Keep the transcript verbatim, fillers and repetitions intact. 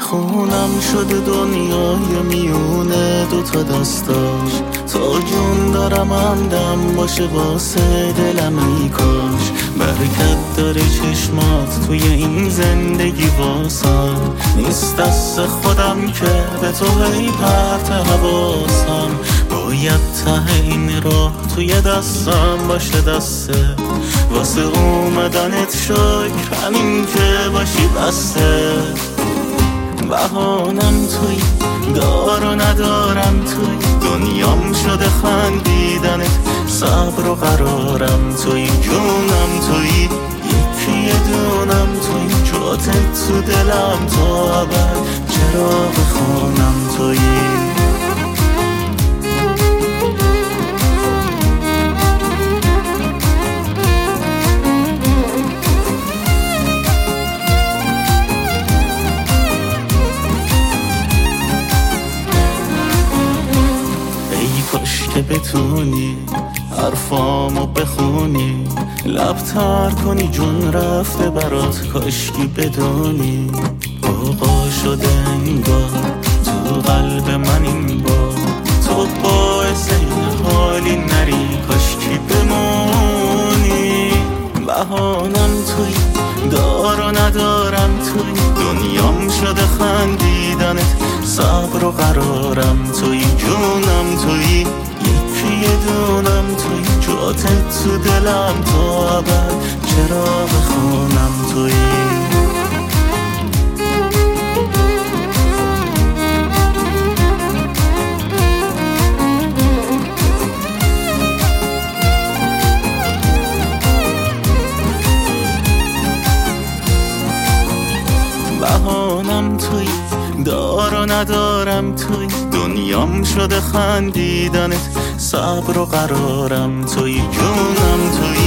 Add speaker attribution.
Speaker 1: بخونم شده دنیای میونه دوتا دستاش، تا جون دارم همدم باشه واسه دلم ای کاش. برکت داره چشمات توی این زندگی واسم، نیست دست خودم که به تو هی پرت حواسم. باید ته این راه توی دستم باشه دسته، واسه اومدنت شکر همین که باشی بسته. بهانم توی، دار و ندارم توی، دنیام شده خندیدنت، صبر و قرارم توی، جونم توی، یکی یه دونم توی، جاتت تو دلم تا ابد، چراغ خونم توی. کاش که بتونی حرفامو بخونی، لب تر کنی جون رفته برات، کاش که بدونی آقا شده انگار تو قلب من این بار، تو باعث این حالی نری، کاش که بمونی. بهانم توی، دار و ندارم توی، دنیام شده خندیدنت، صبر و قرارم توی، جونم توی، یکی یه دونم توی، جاتت تو دلم تا ابد، چراغ خونم توی. بهانم توی، دار و ندارم توی، دنیام شده خندیدنت، صبر و قرارم توی، جونم توی.